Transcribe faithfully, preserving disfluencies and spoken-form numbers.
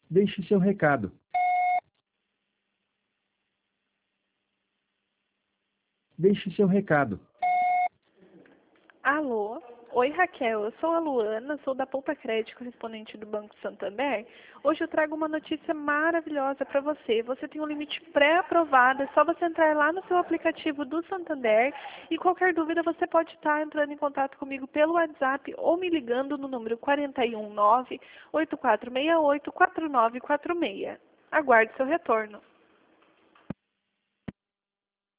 Deixe seu recado. Deixe seu recado. Alô? Oi, Raquel. Eu sou a Luana, sou da Poupa Crédito, correspondente do Banco Santander. Hoje eu trago uma notícia maravilhosa para você. Você tem um limite pré-aprovado, é só você entrar lá no seu aplicativo do Santander e qualquer dúvida você pode estar entrando em contato comigo pelo WhatsApp ou me ligando no número quatro um nove, oito quatro seis oito, quatro nove quatro seis. Aguarde seu retorno.